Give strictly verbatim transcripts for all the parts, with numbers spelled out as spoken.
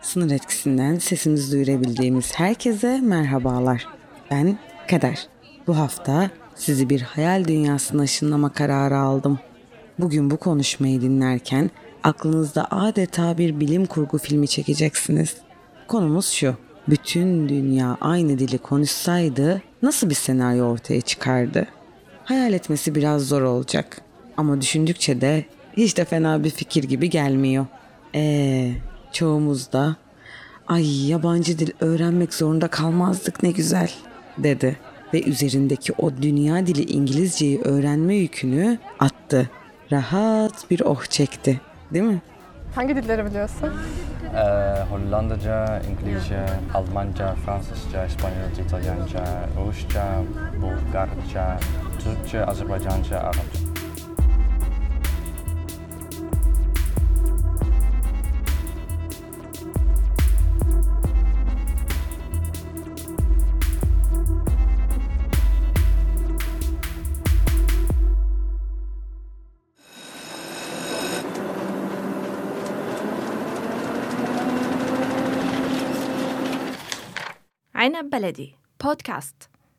Sınır etkisinden sesimizi duyurabildiğimiz herkese merhabalar. Ben Kader. Bu hafta sizi bir hayal dünyasına ışınlama kararı aldım. Bugün bu konuşmayı dinlerken aklınızda adeta bir bilim kurgu filmi çekeceksiniz. Konumuz şu: bütün dünya aynı dili konuşsaydı nasıl bir senaryo ortaya çıkardı? Hayal etmesi biraz zor olacak. Ama düşündükçe de hiç de fena bir fikir gibi gelmiyor. Eee çoğumuz da "Ay, yabancı dil öğrenmek zorunda kalmazdık, ne güzel" dedi. Ve üzerindeki o dünya dili İngilizceyi öğrenme yükünü attı. Rahat bir oh çekti, değil mi? Hangi dilleri biliyorsun? Ee, Hollandaca, İngilizce, Almanca, Fransızca, İspanyolca, İtalyanca, Rusça, Bulgarca, Türkçe, Azerbaycanca, Arapça. عنب بلدي Podcast.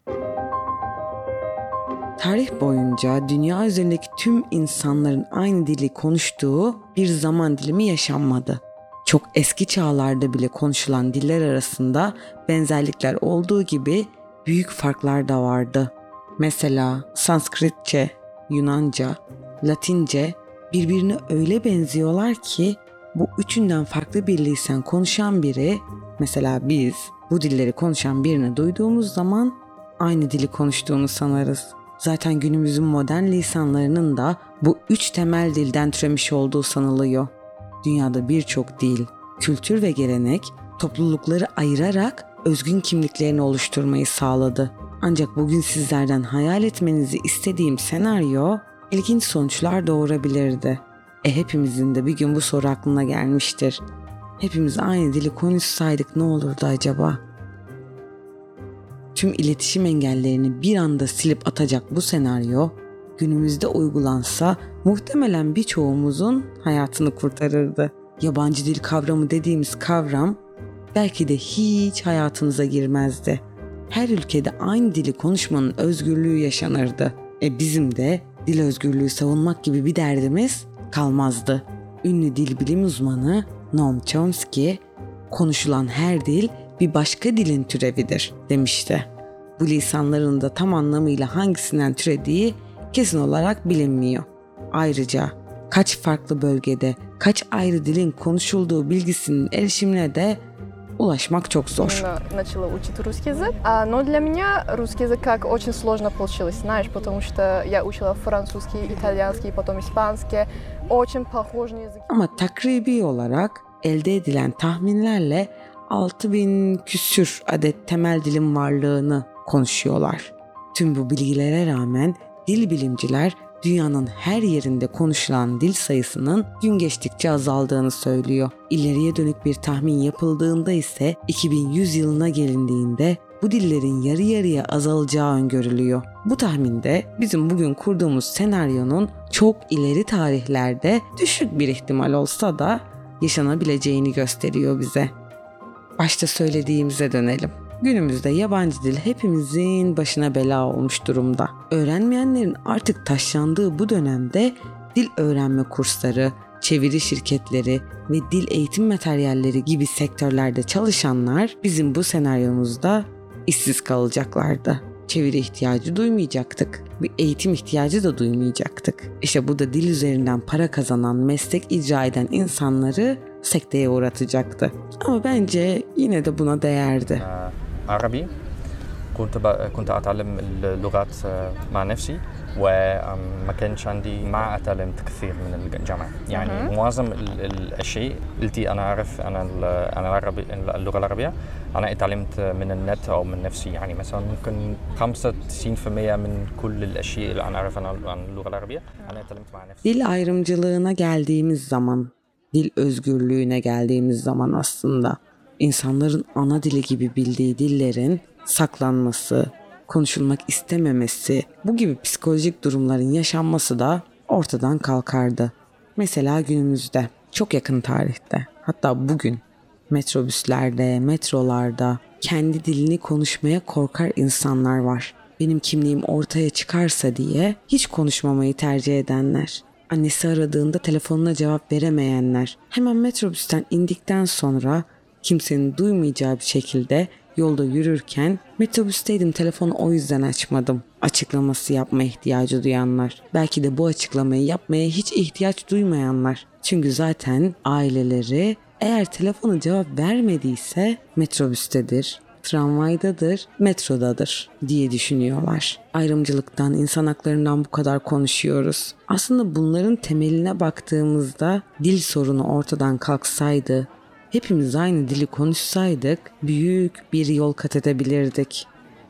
Tarih boyunca dünya üzerindeki tüm insanların aynı dili konuştuğu bir zaman dilimi yaşanmadı. Çok eski çağlarda bile konuşulan diller arasında benzerlikler olduğu gibi büyük farklar da vardı. Mesela Sanskritçe, Yunanca, Latince birbirine öyle benziyorlar ki bu üçünden farklı bir lisan konuşan biri, mesela biz bu dilleri konuşan birini duyduğumuz zaman aynı dili konuştuğunu sanarız. Zaten günümüzün modern lisanlarının da bu üç temel dilden türemiş olduğu sanılıyor. Dünyada birçok dil, kültür ve gelenek toplulukları ayırarak özgün kimliklerini oluşturmayı sağladı. Ancak bugün sizlerden hayal etmenizi istediğim senaryo ilginç sonuçlar doğurabilirdi. E hepimizin de bir gün bu soru aklına gelmiştir. Hepimiz aynı dili konuşsaydık ne olurdu acaba? Tüm iletişim engellerini bir anda silip atacak bu senaryo günümüzde uygulansa muhtemelen birçoğumuzun hayatını kurtarırdı. Yabancı dil kavramı dediğimiz kavram belki de hiç hayatınıza girmezdi. Her ülkede aynı dili konuşmanın özgürlüğü yaşanırdı. E bizim de dil özgürlüğü savunmak gibi bir derdimiz kalmazdı. Ünlü dil bilim uzmanı Noam Chomsky, konuşulan her dil bir başka dilin türevidir demişti. Bu lisanların da tam anlamıyla hangisinden türediği kesin olarak bilinmiyor. Ayrıca kaç farklı bölgede kaç ayrı dilin konuşulduğu bilgisinin erişimine de ulaşmak çok zor. Начала учить русский язык, но для меня русский язык как очень сложно получилось, знаешь, потому что я учила французский, итальянский, потом испанский, очень похожие языки. Ama takribi olarak elde edilen tahminlerle altı bin küsür adet temel dilin varlığını konuşuyorlar. Tüm bu bilgilere rağmen dil bilimciler dünyanın her yerinde konuşulan dil sayısının gün geçtikçe azaldığını söylüyor. İleriye dönük bir tahmin yapıldığında ise iki bin yüz yılına gelindiğinde bu dillerin yarı yarıya azalacağı öngörülüyor. Bu tahminde bizim bugün kurduğumuz senaryonun çok ileri tarihlerde düşük bir ihtimal olsa da yaşanabileceğini gösteriyor bize. Başta söylediğimize dönelim. Günümüzde yabancı dil hepimizin başına bela olmuş durumda. Öğrenmeyenlerin artık taşlandığı bu dönemde dil öğrenme kursları, çeviri şirketleri ve dil eğitim materyalleri gibi sektörlerde çalışanlar bizim bu senaryomuzda işsiz kalacaklardı. Çeviri ihtiyacı duymayacaktık. Bir eğitim ihtiyacı da duymayacaktık. İşte bu da dil üzerinden para kazanan, meslek icra eden insanları sekteye uğratacaktı. Ama bence yine de buna değerdi. عربي كنت كنت أتعلم اللغات مع نفسي وما كانش عندي مع تعلمت كثير من الجامعة يعني معظم الشيء التي أنا أعرف أنا أنا العربي اللغة العربية أنا اتعلمت من النت أو من نفسي يعني مثلا ممكن خمسة وتسعين بالمئة من كل الأشياء اللي أنا أعرفها عن اللغة العربية أنا اتعلمت مع نفسي. Dil ayrımcılığına geldiğimiz zaman, dil özgürlüğüne geldiğimiz zaman aslında İnsanların ana dili gibi bildiği dillerin saklanması, konuşulmak istememesi, bu gibi psikolojik durumların yaşanması da ortadan kalkardı. Mesela günümüzde, çok yakın tarihte, hatta bugün Metrobüslerde, metrolarda kendi dilini konuşmaya korkar insanlar var. Benim kimliğim ortaya çıkarsa diye hiç konuşmamayı tercih edenler. Annesi aradığında telefonuna cevap veremeyenler. Hemen metrobüsten indikten sonra kimsenin duymayacağı bir şekilde yolda yürürken metrobüsteydim, telefonu o yüzden açmadım açıklaması yapma ihtiyacı duyanlar. Belki de bu açıklamayı yapmaya hiç ihtiyaç duymayanlar. Çünkü zaten aileleri eğer telefona cevap vermediyse metrobüstedir, tramvaydadır, metrodadır diye düşünüyorlar. Ayrımcılıktan, insan haklarından bu kadar konuşuyoruz. Aslında bunların temeline baktığımızda dil sorunu ortadan kalksaydı, hepimiz aynı dili konuşsaydık büyük bir yol kat edebilirdik.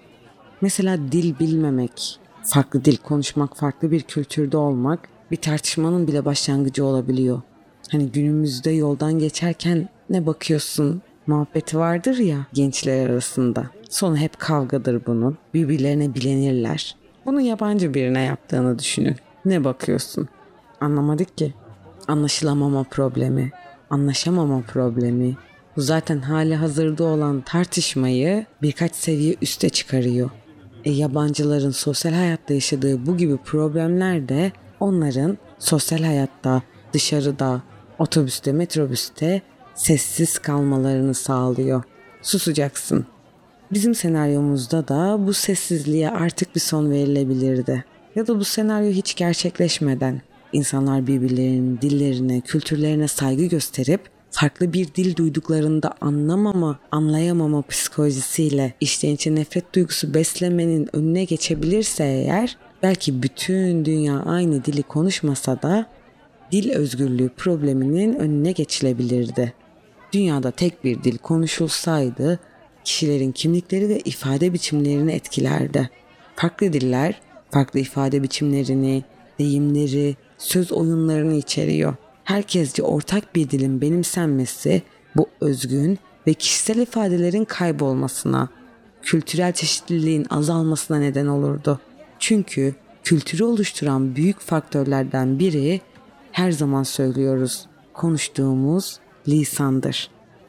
Mesela dil bilmemek, farklı dil konuşmak, farklı bir kültürde olmak bir tartışmanın bile başlangıcı olabiliyor. Hani günümüzde yoldan geçerken ne bakıyorsun muhabbeti vardır ya gençler arasında. Sonu hep kavgadır bunun. Birbirlerine bilenirler. Bunu yabancı birine yaptığını düşünün. Ne bakıyorsun? Anlamadık ki. Anlaşılamama problemi, anlaşamama problemi. Bu zaten hali hazırda olan tartışmayı birkaç seviye üste çıkarıyor. E, yabancıların sosyal hayatta yaşadığı bu gibi problemler de onların sosyal hayatta, dışarıda, otobüste, metrobüste sessiz kalmalarını sağlıyor. Susacaksın. Bizim senaryomuzda da bu sessizliğe artık bir son verilebilirdi. Ya da bu senaryo hiç gerçekleşmeden insanlar birbirlerinin dillerine, kültürlerine saygı gösterip farklı bir dil duyduklarında anlamama, anlayamama psikolojisiyle içten içe nefret duygusu beslemenin önüne geçebilirse eğer, belki bütün dünya aynı dili konuşmasa da dil özgürlüğü probleminin önüne geçilebilirdi. Dünyada tek bir dil konuşulsaydı kişilerin kimlikleri ve ifade biçimlerini etkilerdi. Farklı diller, farklı ifade biçimlerini, deyimleri, söz oyunlarını içeriyor. Herkesce ortak bir dilin benimsenmesi bu özgün ve kişisel ifadelerin kaybolmasına, kültürel çeşitliliğin azalmasına neden olurdu. Çünkü kültürü oluşturan büyük faktörlerden biri, her zaman söylüyoruz, konuştuğumuz lisandır.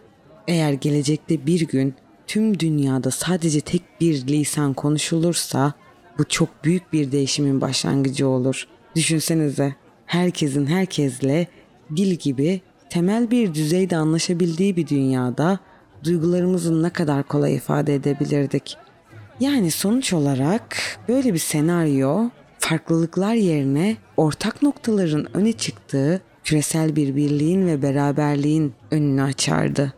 Eğer gelecekte bir gün tüm dünyada sadece tek bir lisan konuşulursa bu çok büyük bir değişimin başlangıcı olur. Düşünsenize, herkesin herkesle dil gibi temel bir düzeyde anlaşabildiği bir dünyada duygularımızı ne kadar kolay ifade edebilirdik. Yani sonuç olarak böyle bir senaryo farklılıklar yerine ortak noktaların öne çıktığı küresel bir birliğin ve beraberliğin önünü açardı.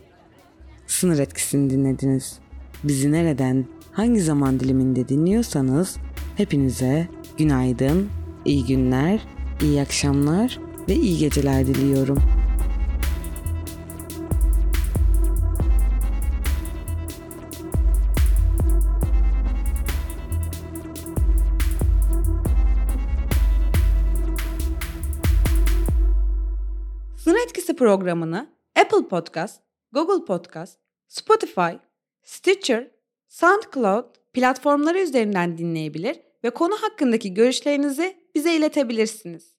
Sınır Etkisi'ni dinlediniz. Bizi nereden, hangi zaman diliminde dinliyorsanız hepinize günaydın, iyi günler, iyi akşamlar ve iyi geceler diliyorum. Sınır Etkisi programını Apple Podcast, Google Podcast, Spotify, Stitcher, SoundCloud platformları üzerinden dinleyebilir ve konu hakkındaki görüşlerinizi bize iletebilirsiniz.